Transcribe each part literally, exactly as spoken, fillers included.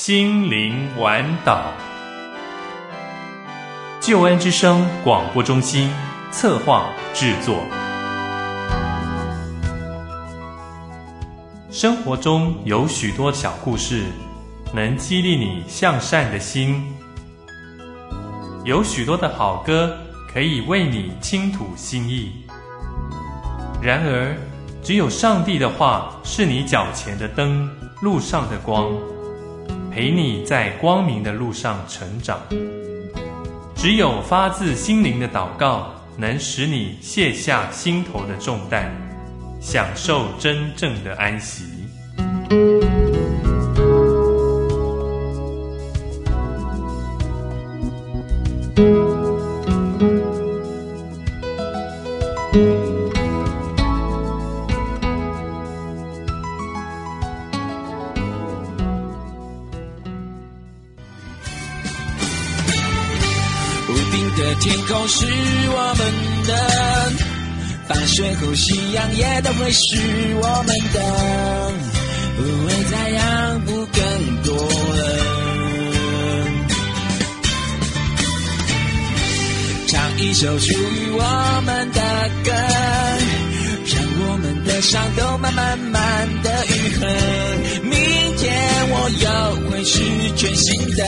心灵玩岛。救恩之声广播中心策划制作。生活中有许多小故事，能激励你向善的心。有许多的好歌，可以为你倾吐心意。然而，只有上帝的话是你脚前的灯，路上的光，陪你在光明的路上成长。只有发自心灵的祷告，能使你卸下心头的重担，享受真正的安息。 天空是我们的，放学后夕阳也都会是我们的，不会再让步更多了。唱一首属于我们的歌，让我们的伤都慢慢慢的愈合。明天我又会是全新的。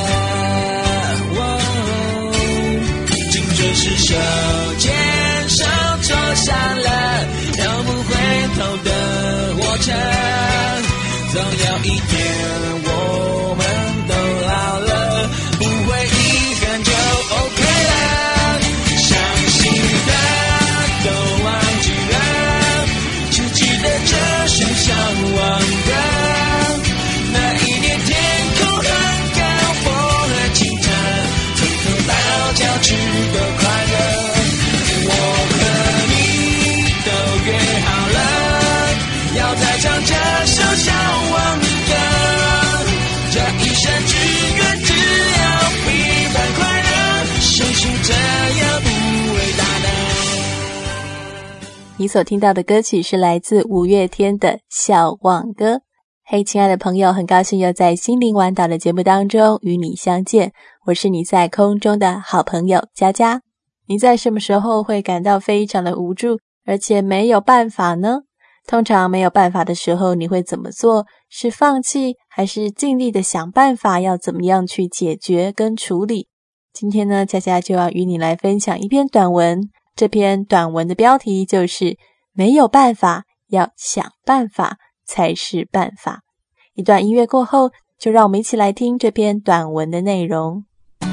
哦，这是手牵手走上了永不回头的火车，总有一天我们都老了，不会遗憾就 OK 了。伤心的都忘记了，只记得这首向往的。那一年天空很高，风很清澈，从头到脚趾都快乐。我和你都约好了，要再唱这首向往歌，这一生只愿只要平凡快乐，生是这样不伟大的。 你所听到的歌曲是来自五月天的《笑忘歌》。嘿，亲爱的朋友，很高兴又在心灵玩岛的节目当中与你相见，我是你在空中的好朋友佳佳。你在什么时候会感到非常的无助，而且没有办法呢？通常没有办法的时候，你会怎么做？是放弃，还是尽力的想办法要怎么样去解决跟处理？今天呢，佳佳就要与你来分享一篇短文，这篇短文的标题就是没有办法，要想办法才是办法。一段音乐过后，就让我们一起来听这篇短文的内容。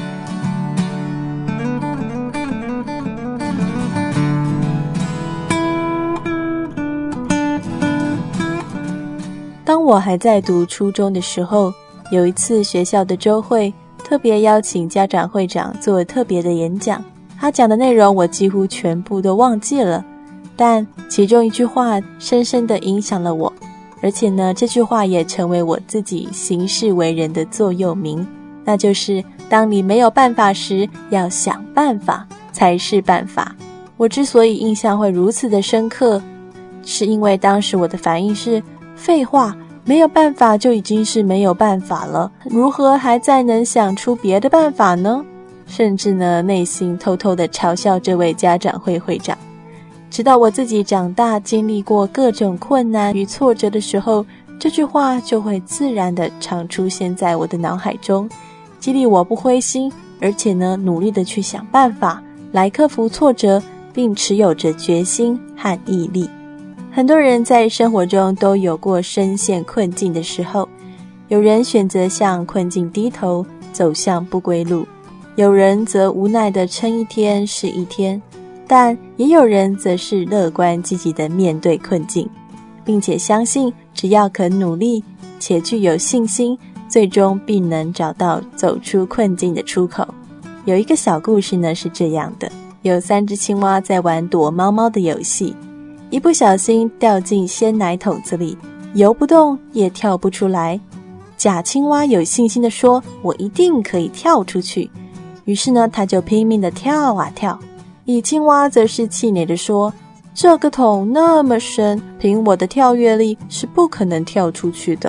当我还在读初中的时候，有一次学校的周会，特别邀请家长会长做特别的演讲。他讲的内容我几乎全部都忘记了，但其中一句话深深地影响了我，而且呢，这句话也成为我自己行事为人的座右铭，那就是当你没有办法时，要想办法才是办法。我之所以印象会如此的深刻，是因为当时我的反应是废话，没有办法就已经是没有办法了，如何还再能想出别的办法呢？甚至呢，内心偷偷地嘲笑这位家长会会长。直到我自己长大，经历过各种困难与挫折的时候，这句话就会自然地常出现在我的脑海中，激励我不灰心，而且呢，努力地去想办法来克服挫折，并持有着决心和毅力。很多人在生活中都有过深陷困境的时候，有人选择向困境低头，走向不归路，有人则无奈地撑一天是一天，但也有人则是乐观积极地面对困境，并且相信只要肯努力且具有信心，最终必能找到走出困境的出口。有一个小故事呢是这样的，有三只青蛙在玩躲猫猫的游戏，一不小心掉进鲜奶桶子里，游不动也跳不出来。假青蛙有信心地说，我一定可以跳出去。于是呢，他就拼命地跳啊跳。蚁青蛙则是气馁地说，这个桶那么深，凭我的跳跃力是不可能跳出去的。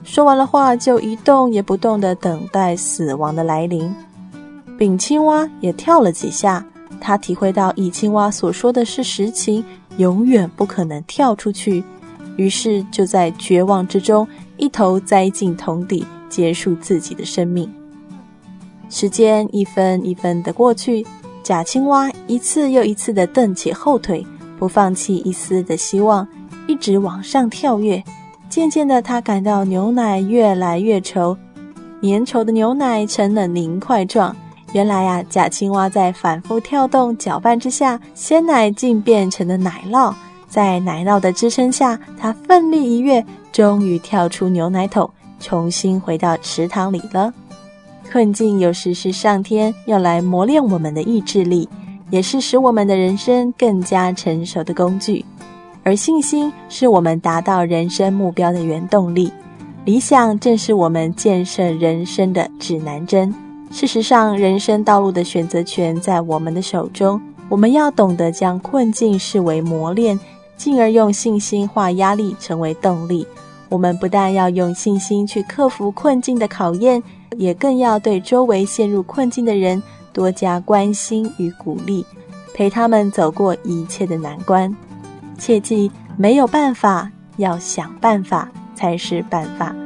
说完了话就一动也不动地等待死亡的来临。丙青蛙也跳了几下，他体会到乙青蛙所说的是实情，永远不可能跳出去，于是就在绝望之中一头栽进桶底，结束自己的生命。时间一分一分地过去，甲青蛙一次又一次地蹬起后腿，不放弃一丝的希望，一直往上跳跃。渐渐的，他感到牛奶越来越稠，粘稠的牛奶成了凝块状。原来啊，甲青蛙在反复跳动搅拌之下，鲜奶竟变成了奶酪。在奶酪的支撑下，他奋力一跃，终于跳出牛奶桶，重新回到池塘里了。困境有时是上天要来磨练我们的意志力，也是使我们的人生更加成熟的工具。而信心是我们达到人生目标的原动力，理想正是我们建设人生的指南针。事实上，人生道路的选择权在我们的手中，我们要懂得将困境视为磨练，进而用信心化压力成为动力。我们不但要用信心去克服困境的考验，也更要对周围陷入困境的人多加关心与鼓励，陪他们走过一切的难关。切记，没有办法，要想办法才是办法。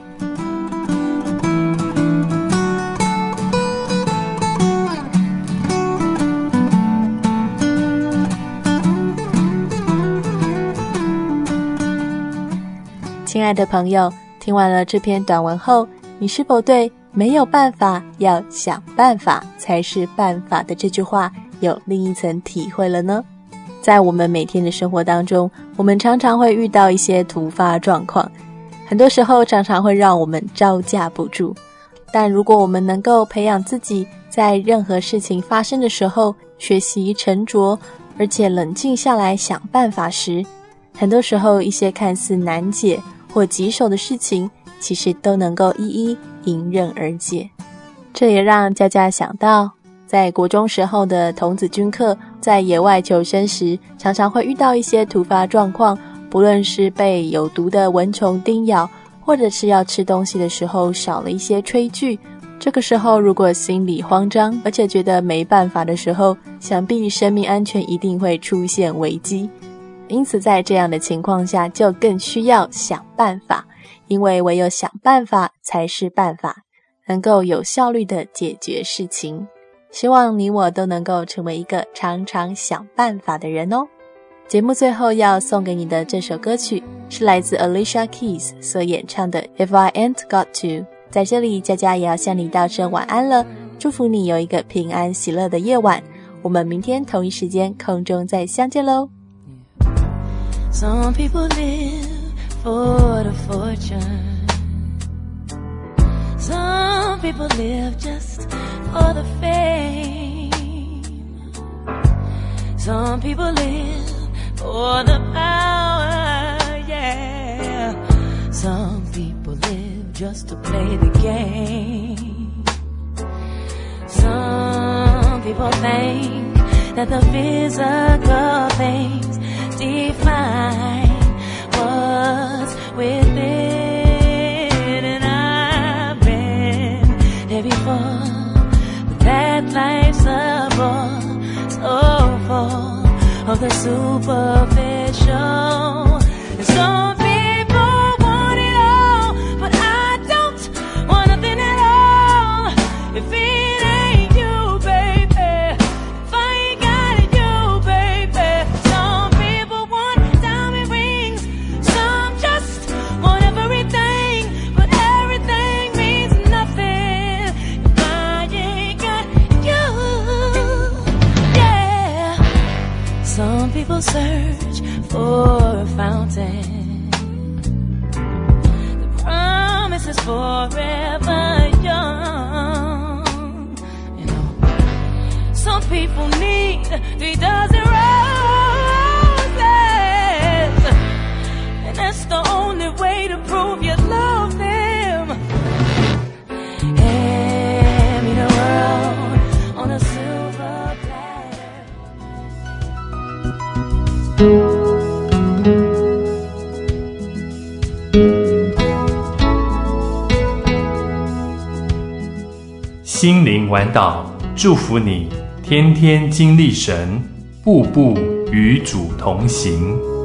亲爱的朋友，听完了这篇短文后，你是否对没有办法，要想办法才是办法的这句话有另一层体会了呢？在我们每天的生活当中，我们常常会遇到一些突发状况，很多时候常常会让我们招架不住。但如果我们能够培养自己在任何事情发生的时候学习沉着，而且冷静下来想办法时，很多时候一些看似难解或棘手的事情，其实都能够一一迎刃而解。这也让佳佳想到，在国中时候的童子军课，在野外求生时，常常会遇到一些突发状况，不论是被有毒的蚊虫叮咬，或者是要吃东西的时候少了一些炊具。这个时候如果心里慌张，而且觉得没办法的时候，想必生命安全一定会出现危机。因此在这样的情况下，就更需要想办法，因为唯有想办法才是办法，能够有效率地解决事情。希望你我都能够成为一个常常想办法的人哦。节目最后要送给你的这首歌曲是来自 Alicia Keys 所演唱的 If I Ain't Got To。 在这里佳佳也要向你道声晚安了，祝福你有一个平安喜乐的夜晚。我们明天同一时间空中再相见咯。 Some people live for the fortune, some people live just for the fame, some people live for the power, yeah, some people live just to play the game. Some people think that the physical things define what's within, and I've been there before, but that life's a bore so full of the superficial. And some people want it all, but I don't want nothing at all. If it ain't you, baby, if I ain't got it, you, baby. Some people want diamond rings, some just want everything, but everything means nothing if I ain't got you. Yeah. Some people search for a fountain, the promise is forever young. You know, some people need three dozen roses, and that's the only way to prove you love them. Hand me the world on a silver platter. 心灵玩岛祝福你天天经历神，步步与主同行。